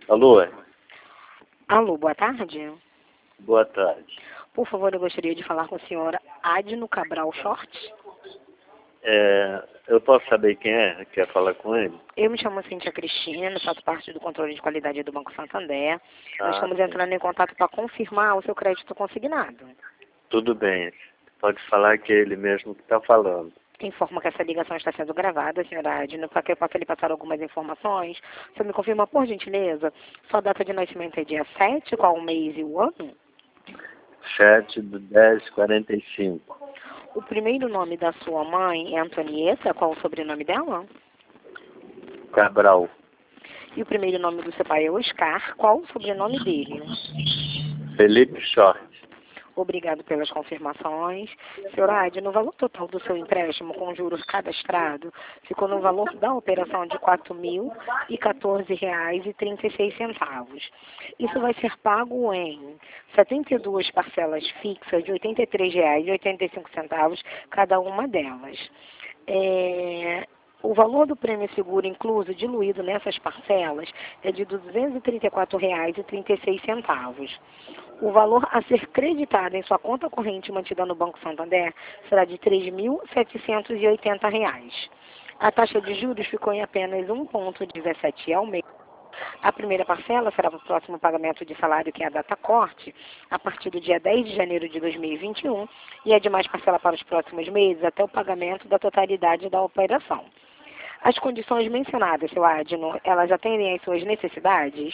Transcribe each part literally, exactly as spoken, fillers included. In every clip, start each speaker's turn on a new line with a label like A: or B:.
A: Alô?
B: Alô, boa tarde.
A: Boa tarde.
B: Por favor, eu gostaria de falar com a senhora Adno Cabral Short.
A: É, eu posso saber quem é? Quer falar com ele?
B: Eu me chamo Cíntia Cristina, faço parte do controle de qualidade do Banco Santander.
A: Ah,
B: Nós estamos
A: sim.
B: entrando em contato para confirmar o seu crédito consignado.
A: Tudo bem. Pode falar que é ele mesmo que está falando.
B: Informo que essa ligação está sendo gravada, senhora Adno, para que eu possa lhe passar algumas informações. Você me confirma, por gentileza, sua data de nascimento é dia sete, qual o mês e o ano?
A: sete do dez, quarenta e cinco.
B: O primeiro nome da sua mãe é Antonieta, qual o sobrenome dela?
A: Cabral.
B: E o primeiro nome do seu pai é Oscar, qual o sobrenome dele?
A: Felipe Short.
B: Obrigado pelas confirmações. Senhora Adno, no valor total do seu empréstimo com juros cadastrado, ficou no valor da operação de quatro mil e quatorze reais e trinta e seis centavos. Isso vai ser pago em setenta e duas parcelas fixas de oitenta e três reais e oitenta e cinco centavos cada uma delas. É... O valor do prêmio seguro incluso, diluído nessas parcelas, é de duzentos e trinta e quatro reais e trinta e seis centavos. O valor a ser creditado em sua conta corrente mantida no Banco Santander será de três mil setecentos e oitenta reais. A taxa de juros ficou em apenas um vírgula dezessete ao mês. A primeira parcela será para o próximo pagamento de salário, que é a data corte, a partir do dia dez de janeiro de dois mil e vinte e um, e a demais parcela para os próximos meses até o pagamento da totalidade da operação. As condições mencionadas, seu Adno, elas atendem às suas necessidades?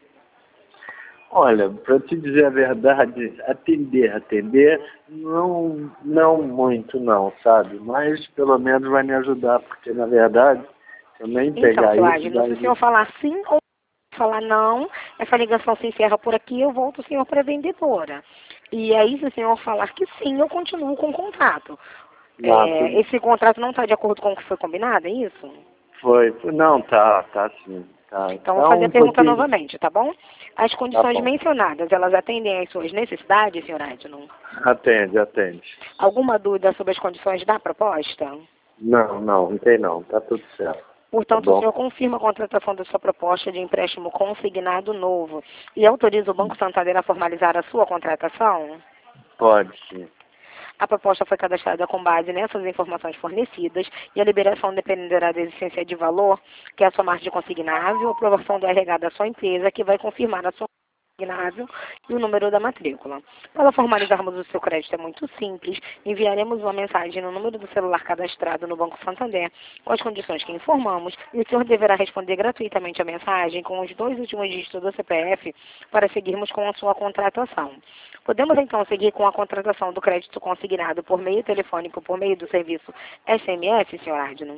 A: Olha, para te dizer a verdade, atender, atender, não, não muito não, sabe? Mas pelo menos vai me ajudar, porque na verdade, também
B: Então,
A: pegar
B: seu
A: isso...
B: Adno, se
A: daí...
B: o senhor falar sim ou falar não, essa ligação se encerra por aqui, eu volto o senhor para a vendedora. E aí, se o senhor falar que sim, eu continuo com o contrato.
A: Não,
B: É,
A: tudo...
B: esse contrato não está de acordo com o que foi combinado, é isso?
A: Foi, foi, não, tá, tá sim, tá.
B: Então, vou
A: Tá
B: fazer a
A: um
B: pergunta
A: pouquinho...
B: novamente, tá bom? As
A: Tá
B: condições
A: bom.
B: mencionadas, elas atendem às suas necessidades, senhor Adno?
A: Atende, atende.
B: Alguma dúvida sobre as condições da proposta?
A: Não, não, não tem não, tá tudo certo. Tá
B: Portanto, o
A: bom?
B: senhor confirma a contratação da sua proposta de empréstimo consignado novo e autoriza o Banco Santander a formalizar a sua contratação?
A: Pode sim.
B: A proposta foi cadastrada com base nessas informações fornecidas e a liberação dependerá da existência de valor, que é a sua margem consignável, a aprovação do R H da sua empresa, que vai confirmar a sua consignável e o número da matrícula. Para formalizarmos o seu crédito é muito simples. Enviaremos uma mensagem no número do celular cadastrado no Banco Santander com as condições que informamos e o senhor deverá responder gratuitamente a mensagem com os dois últimos dígitos do C P F para seguirmos com a sua contratação. Podemos então seguir com a contratação do crédito consignado por meio telefônico, por meio do serviço S M S, senhor Adno?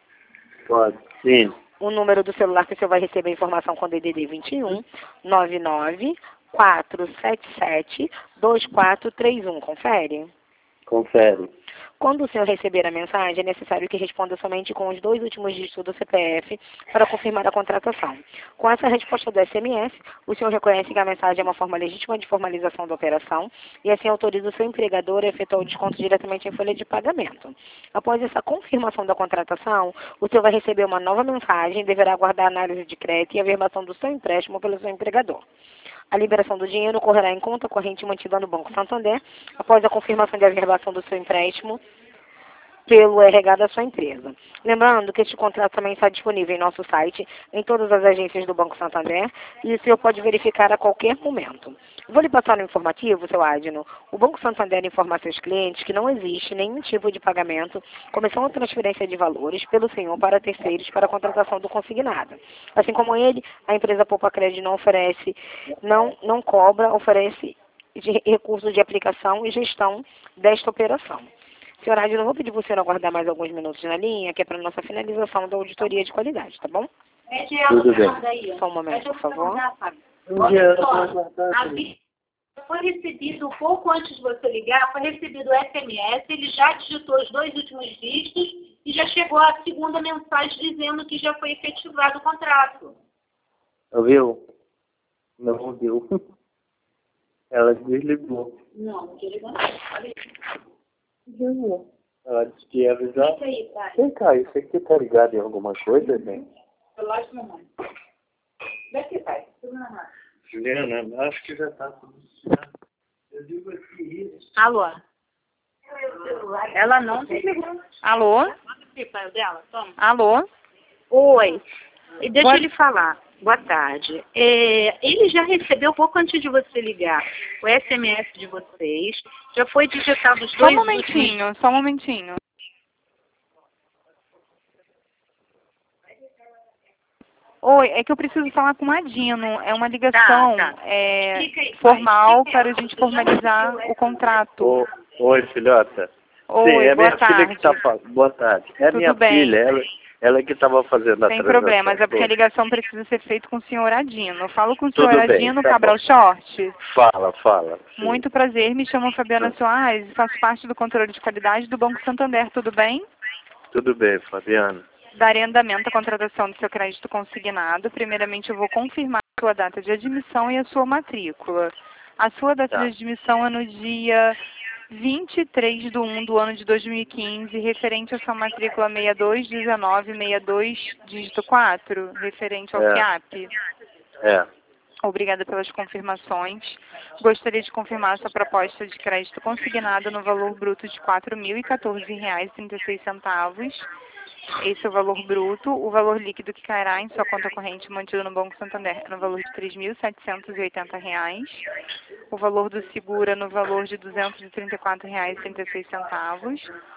A: Pode sim.
B: O número do celular que o senhor vai receber a informação com D D D vinte e um, nove nove quatro sete sete dois quatro três um. Confere?
A: Confere.
B: Quando o senhor receber a mensagem, é necessário que responda somente com os dois últimos dígitos do C P F para confirmar a contratação. Com essa resposta do S M S, o senhor reconhece que a mensagem é uma forma legítima de formalização da operação e assim autoriza o seu empregador a efetuar o desconto diretamente em folha de pagamento. Após essa confirmação da contratação, o senhor vai receber uma nova mensagem e deverá aguardar a análise de crédito e a averbação do seu empréstimo pelo seu empregador. A liberação do dinheiro ocorrerá em conta corrente mantida no Banco Santander após a confirmação de averbação do seu empréstimo pelo R H da sua empresa. Lembrando que este contrato também está disponível em nosso site, em todas as agências do Banco Santander, e o senhor pode verificar a qualquer momento. Vou lhe passar no informativo, seu Adno. O Banco Santander informa a seus clientes que não existe nenhum tipo de pagamento, comissão ou transferência de valores pelo senhor para terceiros para a contratação do consignado. Assim como ele, a empresa Poupa Crédito não oferece, não, não cobra, oferece de recursos de aplicação e gestão desta operação. Senhor Adno, eu vou pedir para o senhor aguardar mais alguns minutos na linha, que é para a nossa finalização da auditoria de qualidade, tá bom?
A: Tudo bem.
B: Só um momento, por favor.
A: Olha
C: só, foi recebido, pouco antes de você ligar, foi recebido o S M S, ele já digitou os dois últimos dígitos e já chegou a segunda mensagem dizendo que já foi efetivado o contrato.
A: Ouviu? Não ouviu. Ela desligou.
C: Não, não desligou não. Olha aí.
A: Desligou. Ela disse que ia avisar.
C: Fica aí, pai.
A: Vem cá, isso aqui tá ligado em alguma coisa, gente?
C: Relógio, mamãe. Daqui, pai.
A: Juliana, acho que já está tudo certo. Eu digo aqui isso.
C: Alô? Ela não desligou.
B: Alô?
C: Dela, toma.
B: Alô?
C: Oi. E deixa
B: Boa-
C: eu lhe falar. Boa tarde. É, ele já recebeu, pouco antes de você ligar, o S M S de vocês. Já foi digitado os
B: Só um
C: dois
B: momentinho, só um momentinho. Oi, é que eu preciso falar com o Adino. É uma ligação
C: Tá, tá.
B: é,
C: Explica aí,
B: formal
C: explica aí.
B: para a gente formalizar o contrato.
A: Ô, oi, filhota. Sim,
B: Oi,
A: é
B: boa
A: minha filha que
B: tarde.
A: está falando. Boa tarde. É
B: Tudo
A: minha
B: bem.
A: filha, ela, ela que estava fazendo a
B: Sem
A: transação
B: problemas, é porque a
A: toda.
B: ligação precisa ser feita com o senhor Adino. Eu falo com o
A: Tudo
B: senhor
A: bem,
B: Adino
A: tá
B: Cabral
A: bom.
B: Short.
A: Fala, fala. Sim.
B: Muito prazer, me chamo Fabiana Soares e faço parte do controle de qualidade do Banco Santander, tudo bem?
A: Tudo bem, Fabiana.
B: Darei andamento à contratação do seu crédito consignado. Primeiramente, eu vou confirmar a sua data de admissão e a sua matrícula. A sua data
A: Tá.
B: de admissão é no dia vinte e três de um do ano de dois mil e quinze, referente à sua matrícula seis dois um nove seis dois, dígito quatro, referente ao
A: É.
B: FIAP.
A: É.
B: Obrigada pelas confirmações. Gostaria de confirmar sua proposta de crédito consignada no valor bruto de quatro mil e quatorze reais e trinta e seis centavos. Esse é o valor bruto. O valor líquido que cairá em sua conta corrente mantido no Banco Santander é no valor de três mil setecentos e oitenta reais. O valor do seguro é no valor de duzentos e trinta e quatro reais e trinta e seis centavos.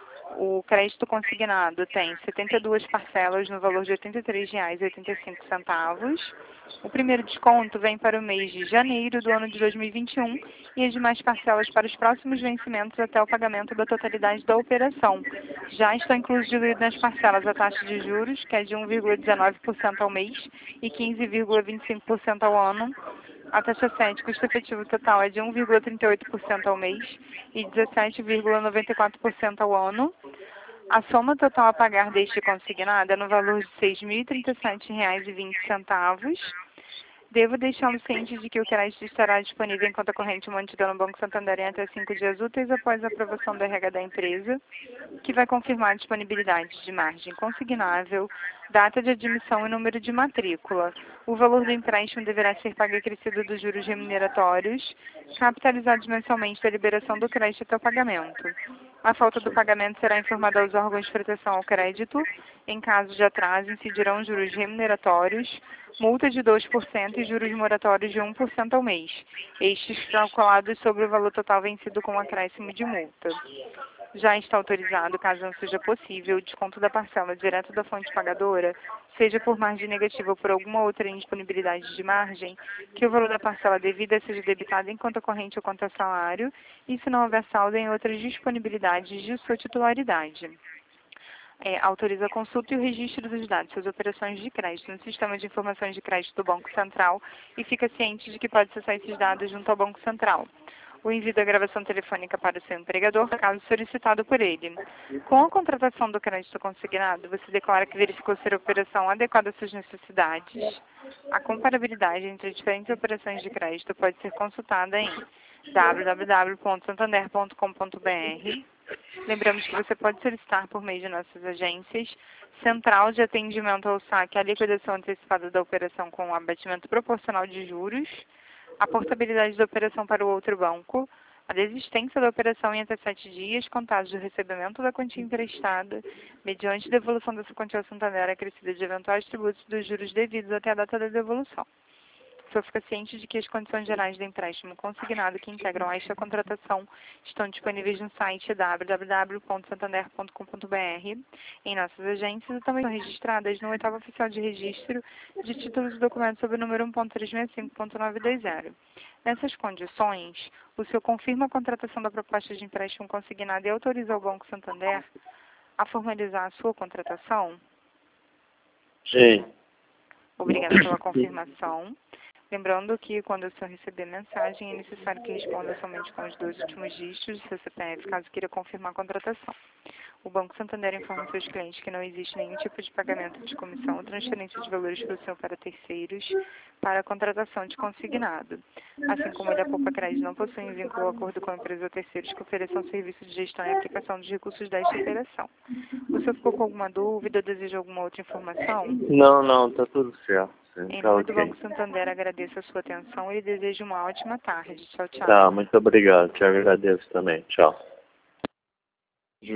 B: O crédito consignado tem setenta e duas parcelas no valor de oitenta e três reais e oitenta e cinco centavos. O primeiro desconto vem para o mês de janeiro do ano de dois mil e vinte e um e as demais parcelas para os próximos vencimentos até o pagamento da totalidade da operação. Já estão incluídos nas parcelas a taxa de juros, que é de um vírgula dezenove por cento ao mês e quinze vírgula vinte e cinco por cento ao ano. A taxa sete, custo efetivo total, é de um vírgula trinta e oito por cento ao mês e dezessete vírgula noventa e quatro por cento ao ano. A soma total a pagar deste consignado é no valor de seis mil e trinta e sete reais e vinte centavos. Devo deixá-lo ciente de que o crédito estará disponível em conta corrente mantida no Banco Santander em até cinco dias úteis após a aprovação do R H da empresa, que vai confirmar a disponibilidade de margem consignável, data de admissão e número de matrícula. O valor do empréstimo deverá ser pago acrescido dos juros remuneratórios, capitalizados mensalmente da liberação do crédito até o pagamento. A falta do pagamento será informada aos órgãos de proteção ao crédito. Em caso de atraso, incidirão juros remuneratórios, multa de dois por cento e juros moratórios de um por cento ao mês, estes calculados sobre o valor total vencido com acréscimo de multa. Já está autorizado, caso não seja possível, o desconto da parcela direto da fonte pagadora, seja por margem negativa ou por alguma outra indisponibilidade de margem, que o valor da parcela devida seja debitado em conta corrente ou conta salário, e se não houver saldo em outras disponibilidades de sua titularidade. É, autoriza a consulta e o registro dos dados das operações de crédito no Sistema de Informações de Crédito do Banco Central e fica ciente de que pode acessar esses dados junto ao Banco Central. O envio da gravação telefônica para o seu empregador, caso solicitado por ele. Com a contratação do crédito consignado, você declara que verificou ser a operação adequada às suas necessidades. A comparabilidade entre diferentes operações de crédito pode ser consultada em w w w ponto santander ponto com ponto b r. Lembramos que você pode solicitar por meio de nossas agências, Central de Atendimento ao Saque, a liquidação antecipada da operação com abatimento proporcional de juros, a portabilidade da operação para o outro banco, a desistência da operação em até sete dias, contados do recebimento da quantia emprestada, mediante devolução dessa quantia ao Santander acrescida de eventuais tributos dos juros devidos até a data da devolução. O senhor fica ciente de que as condições gerais do empréstimo consignado que integram esta contratação estão disponíveis no site w w w ponto santander ponto com ponto b r, em nossas agências e também são registradas no oitavo oficial de registro de títulos e documentos sob o número um ponto trezentos e sessenta e cinco ponto novecentos e vinte. Nessas condições, o senhor confirma a contratação da proposta de empréstimo consignado e autoriza o Banco Santander a formalizar a sua contratação?
A: Sim.
B: Obrigada pela confirmação. Lembrando que quando o senhor receber mensagem, é necessário que responda somente com os dois últimos dígitos do seu C P F, caso queira confirmar a contratação. O Banco Santander informa seus clientes que não existe nenhum tipo de pagamento de comissão ou transferência de valores para o senhor para terceiros para a contratação de consignado. Assim como ele, a Poupa Crédito não possui vínculo ou acordo com a empresa ou terceiros que ofereçam serviço de gestão e aplicação dos recursos desta operação. O senhor ficou com alguma dúvida ou deseja alguma outra informação?
A: Não, não, tá tudo certo.
B: Em
A: Tá
B: nome do
A: ok.
B: Banco Santander, agradeço a sua atenção e desejo uma ótima tarde. Tchau, tchau.
A: Tá, muito obrigado. Te agradeço também. Tchau.